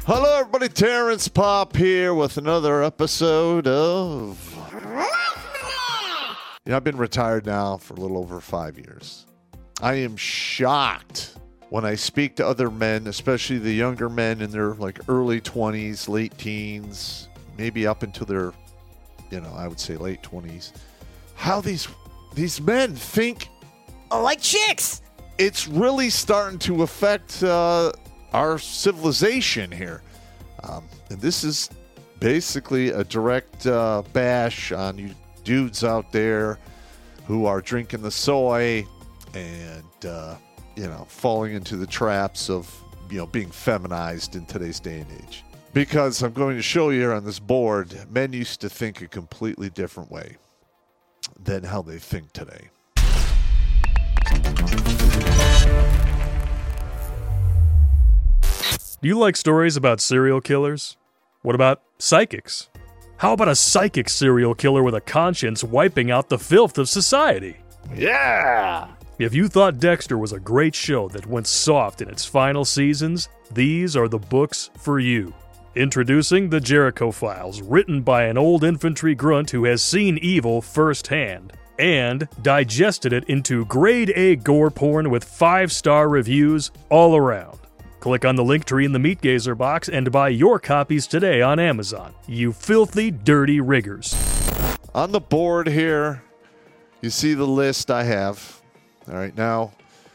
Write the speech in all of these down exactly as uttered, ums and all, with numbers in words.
Hello, everybody. Terrence Pop here with another episode of... You know, I've been retired now for a little over five years. I am shocked when I speak to other men, especially the younger men in their like early twenties, late teens, maybe up into their, you know, I would say late twenties, how these these men think Oh, like chicks. It's really starting to affect uh, our civilization here. Um, and this is basically a direct uh, bash on you dudes out there who are drinking the soy and, uh, you know, falling into the traps of, you know, being feminized in today's day and age. Because I'm going to show you here on this board, men used to think a completely different way than how they think today. Do you like stories about serial killers? What about psychics? How about a psychic serial killer with a conscience wiping out the filth of society? Yeah! If you thought Dexter was a great show that went soft in its final seasons, these are the books for you. Introducing The Jericho Files, written by an old infantry grunt who has seen evil firsthand, and digested it into grade-A gore porn with five-star reviews all around. Click on the link tree in the Meat Gazer box and buy your copies today on Amazon. You filthy, dirty riggers. On the board here, you see the list I have. All right, now,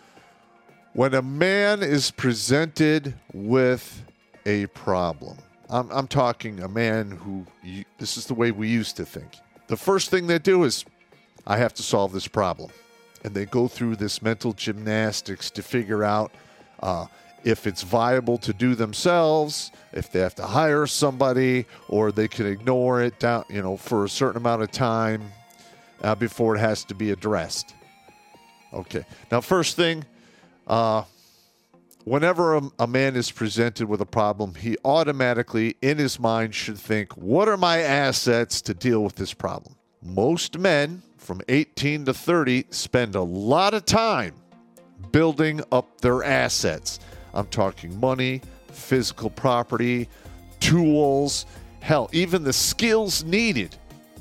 when a man is presented with a problem, I'm, I'm talking a man who, you, this is the way we used to think. The first thing they do is, I have to solve this problem. And they go through this mental gymnastics to figure out uh, if it's viable to do themselves, if they have to hire somebody, or they can ignore it down, you know, for a certain amount of time uh, before it has to be addressed. Okay. Now, first thing, uh, whenever a, a man is presented with a problem, he automatically, in his mind, should think, what are my assets to deal with this problem? Most men from eighteen to thirty spend a lot of time building up their assets. I'm talking money, physical property, tools, hell, even the skills needed.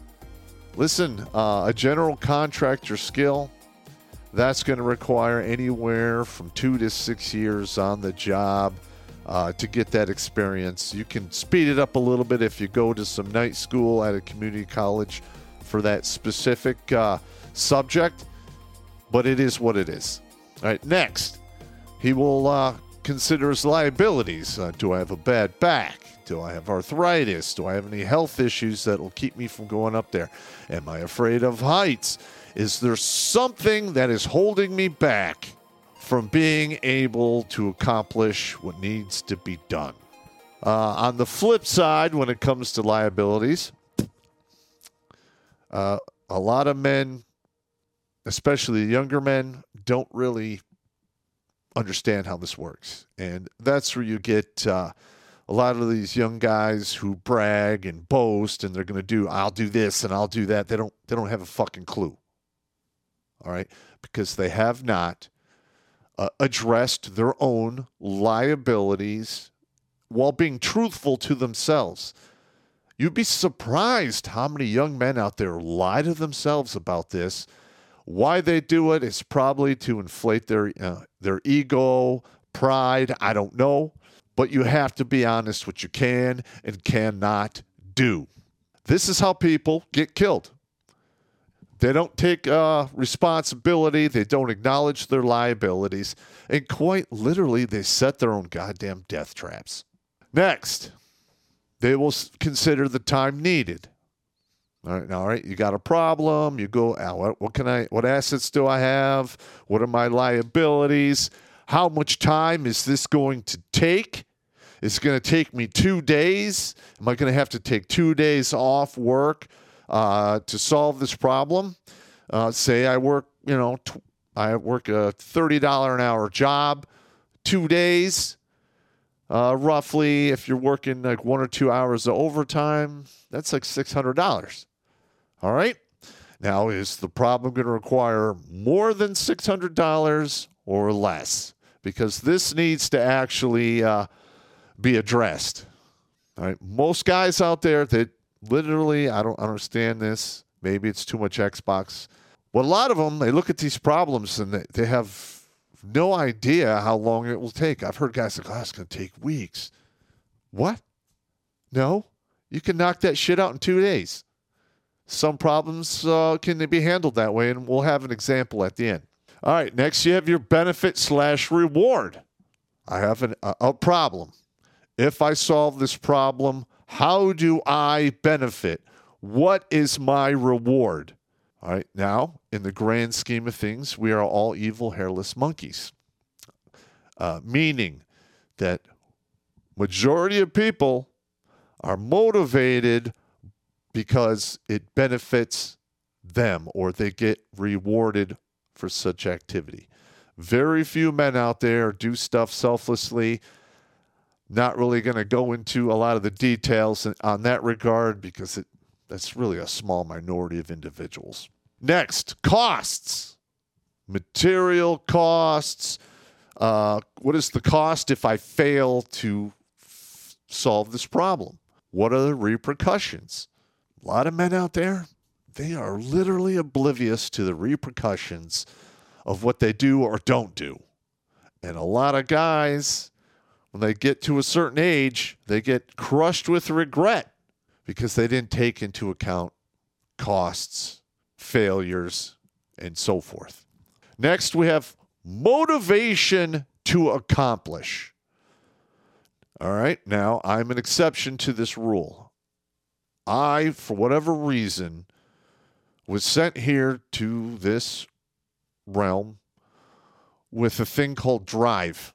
Listen, uh, a general contractor skill, that's going to require anywhere from two to six years on the job uh, to get that experience. You can speed it up a little bit if you go to some night school at a community college for that specific uh, subject, but it is what it is. All right, next, he will uh, consider his liabilities. Uh, do I have a bad back? Do I have arthritis? Do I have any health issues that will keep me from going up there? Am I afraid of heights? Is there something that is holding me back from being able to accomplish what needs to be done? Uh, on the flip side, when it comes to liabilities, uh, a lot of men, especially younger men, don't really understand how this works. And that's where you get uh, a lot of these young guys who brag and boast, and they're going to do, I'll do this and I'll do that. They don't, they don't have a fucking clue. All right? Because they have not uh, addressed their own liabilities while being truthful to themselves. You'd be surprised how many young men out there lie to themselves about this. Why they do it is probably to inflate their uh, their ego, pride, I don't know. But you have to be honest what you can and cannot do. This is how people get killed. They don't take uh, responsibility. They don't acknowledge their liabilities. And quite literally, they set their own goddamn death traps. Next, they will consider the time needed. All right, all right, you got a problem. You go, ah, what, what can I? What assets do I have? What are my liabilities? How much time is this going to take? It's going to take me two days. Am I going to have to take two days off work uh, to solve this problem? Uh, say I work, you know, tw- I work a thirty dollars an hour job, two days. Uh, roughly, if you're working like one or two hours of overtime, that's like six hundred dollars. All right? Now, is the problem going to require more than six hundred dollars or less? Because this needs to actually uh, be addressed. All right. Most guys out there that literally, I don't understand this. Maybe it's too much Xbox. Well, a lot of them, they look at these problems and they, they have no idea how long it will take. I've heard guys like, oh, it's going to take weeks. What? No. You can knock that shit out in two days. Some problems uh, can be handled that way, and we'll have an example at the end. All right, next you have your benefit slash reward. I have an, a, a problem. If I solve this problem, how do I benefit? What is my reward? All right, now, in the grand scheme of things, we are all evil, hairless monkeys. Uh, meaning that majority of people are motivated because it benefits them or they get rewarded for such activity. Very few men out there do stuff selflessly. Not really going to go into a lot of the details on that regard because it, that's really a small minority of individuals. Next, costs. Material costs. Uh, what is the cost if I fail to f- solve this problem? What are the repercussions? A lot of men out there, they are literally oblivious to the repercussions of what they do or don't do. And a lot of guys, when they get to a certain age, they get crushed with regret because they didn't take into account costs, failures, and so forth. Next, we have motivation to accomplish. All right, now I'm an exception to this rule. I, for whatever reason, was sent here to this realm with a thing called drive.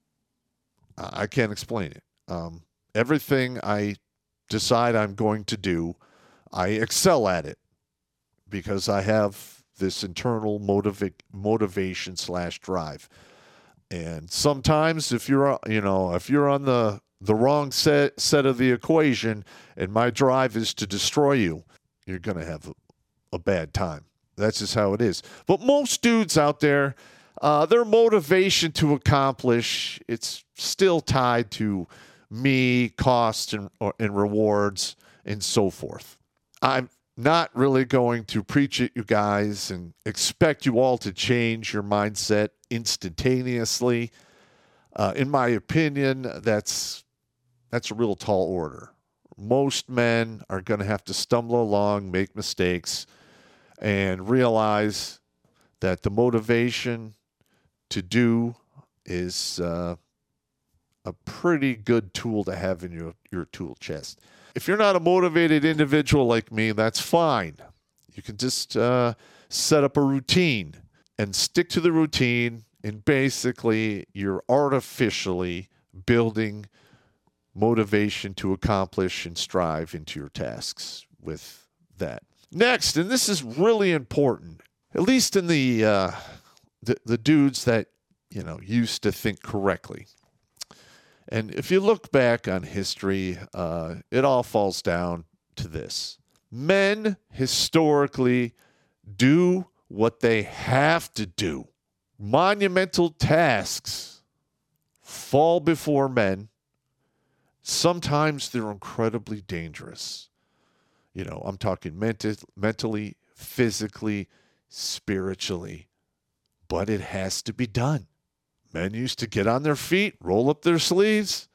I can't explain it. Um, everything I decide I'm going to do, I excel at it because I have this internal motiva- motivation slash drive. And sometimes if you're, you know, if you're on the, the wrong set, set of the equation and my drive is to destroy you, you're going to have a, a bad time. That's just how it is. But most dudes out there, uh, their motivation to accomplish, it's still tied to me, costs, and, or, and rewards, and so forth. I'm not really going to preach at you guys and expect you all to change your mindset instantaneously. Uh, in my opinion, that's that's a real tall order. Most men are going to have to stumble along, make mistakes, and realize that the motivation to do is uh, a pretty good tool to have in your, your tool chest. If you're not a motivated individual like me, that's fine. You can just uh, set up a routine and stick to the routine, and basically you're artificially building motivation to accomplish and strive into your tasks with that. Next, and this is really important, at least in the uh, the, the dudes that, you know, used to think correctly. And if you look back on history, uh, it all falls down to this. Men historically do what they have to do. Monumental tasks fall before men. Sometimes they're incredibly dangerous. You know, I'm talking mental, mentally, physically, spiritually. But it has to be done. Men used to get on their feet, roll up their sleeves.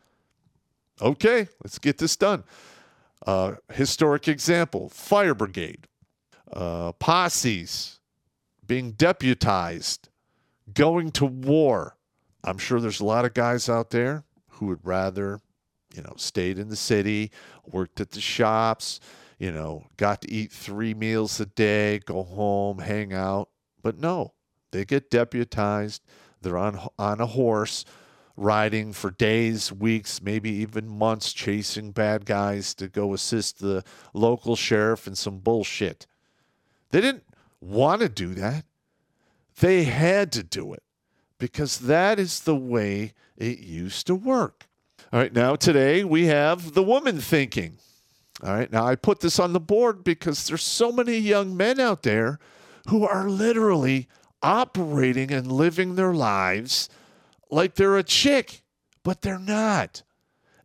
Okay, let's get this done. Uh, historic example, fire brigade, uh, posses, being deputized, going to war. I'm sure there's a lot of guys out there who would rather, you know, stayed in the city, worked at the shops, you know, got to eat three meals a day, go home, hang out. But no, they get deputized. They're on on a horse, riding for days, weeks, maybe even months, chasing bad guys to go assist the local sheriff in some bullshit. They didn't want to do that. They had to do it because that is the way it used to work. All right, now today we have the woman thinking. All right, now I put this on the board because there's so many young men out there who are literally operating and living their lives like they're a chick, but they're not.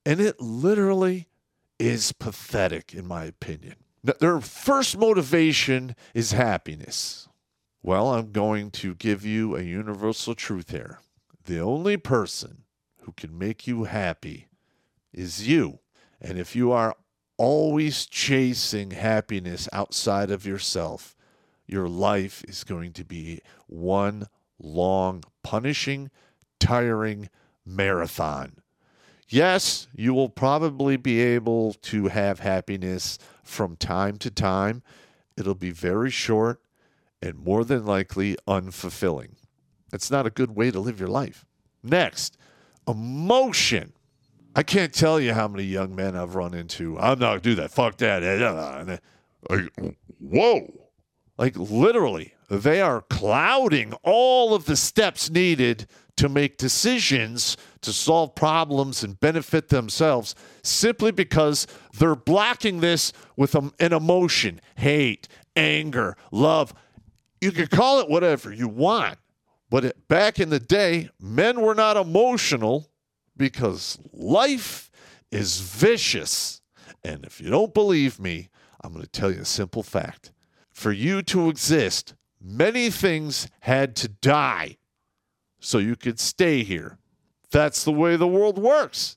And it literally is pathetic, in my opinion. Their first motivation is happiness. Well, I'm going to give you a universal truth here. The only person who can make you happy is you. And if you are always chasing happiness outside of yourself, your life is going to be one long, punishing, tiring marathon. Yes, you will probably be able to have happiness from time to time. It'll be very short and more than likely unfulfilling. It's not a good way to live your life. Next, emotion. I can't tell you how many young men I've run into. I'm not going to do that. Fuck that. Like, whoa. Like literally, they are clouding all of the steps needed to make decisions to solve problems and benefit themselves simply because they're blocking this with an emotion, hate, anger, love. You can call it whatever you want. But it, back in the day, men were not emotional because life is vicious. And if you don't believe me, I'm going to tell you a simple fact. For you to exist, many things had to die so you could stay here. That's the way the world works.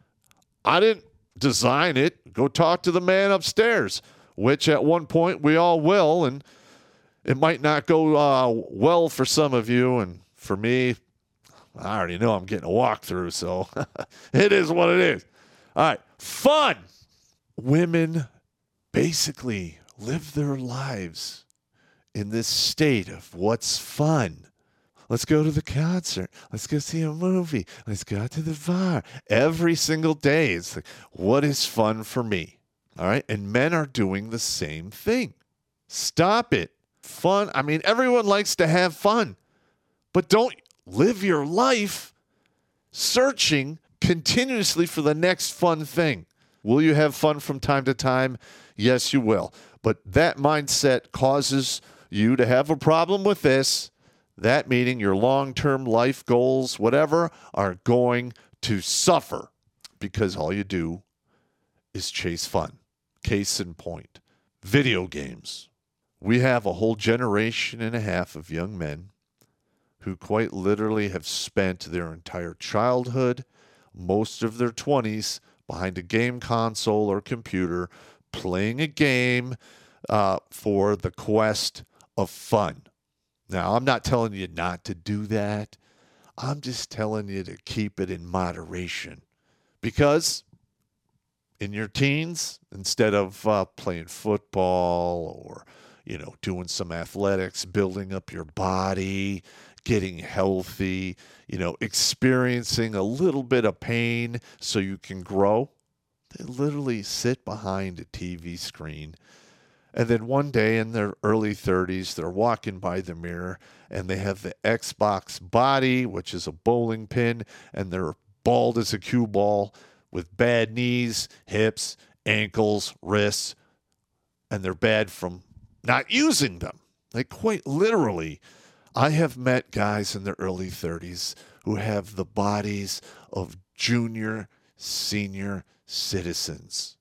I didn't design it. Go talk to the man upstairs, which at one point we all will, and it might not go uh, well for some of you, and for me, I already know I'm getting a walkthrough, so it is what it is. All right, fun. Women basically live their lives in this state of what's fun. Let's go to the concert. Let's go see a movie. Let's go out to the bar. Every single day, it's like, what is fun for me? All right, and men are doing the same thing. Stop it. Fun. I mean, everyone likes to have fun, but don't live your life searching continuously for the next fun thing. Will you have fun from time to time? Yes, you will. But that mindset causes you to have a problem with this. That meaning your long-term life goals, whatever, are going to suffer because all you do is chase fun. Case in point, video games. We have a whole generation and a half of young men who quite literally have spent their entire childhood, most of their twenties, behind a game console or computer, playing a game uh, for the quest of fun. Now, I'm not telling you not to do that. I'm just telling you to keep it in moderation. Because in your teens, instead of uh, playing football or, you know, doing some athletics, building up your body, getting healthy, you know, experiencing a little bit of pain so you can grow, they literally sit behind a T V screen. And then one day in their early thirties, they're walking by the mirror and they have the Xbox body, which is a bowling pin, and they're bald as a cue ball with bad knees, hips, ankles, wrists, and they're bad from not using them. Like quite literally, I have met guys in their early thirties who have the bodies of junior, senior citizens,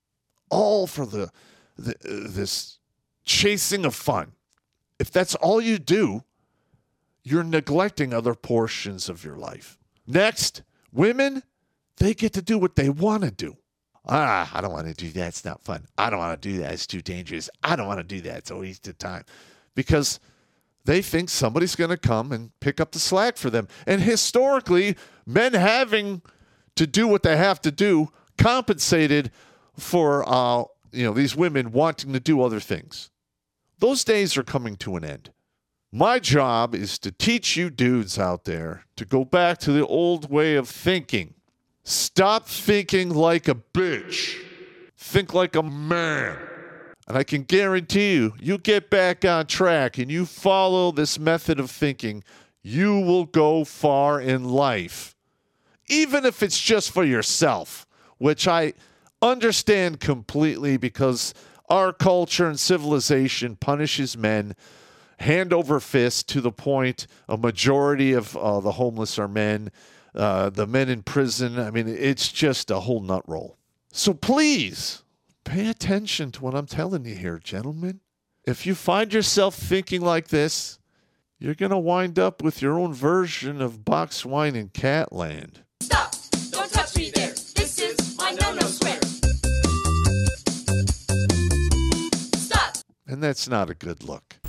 all for the The, this chasing of fun. If that's all you do, you're neglecting other portions of your life. Next, women, they get to do what they want to do. Ah, I don't want to do that. It's not fun. I don't want to do that. It's too dangerous. I don't want to do that. It's a waste of time. Because they think somebody's going to come and pick up the slack for them. And historically, men having to do what they have to do compensated for uh, you know, these women wanting to do other things. Those days are coming to an end. My job is to teach you dudes out there to go back to the old way of thinking. Stop thinking like a bitch. Think like a man. And I can guarantee you, you get back on track and you follow this method of thinking, you will go far in life. Even if it's just for yourself, which I understand completely because our culture and civilization punishes men hand over fist to the point a majority of uh, the homeless are men. uh, the men in prison. I mean, it's just a whole nut roll. So please pay attention to what I'm telling you here, gentlemen. If you find yourself thinking like this, you're going to wind up with your own version of box wine in Catland. Stop! Don't touch me there. This is my no-no square. Stop! And that's not a good look.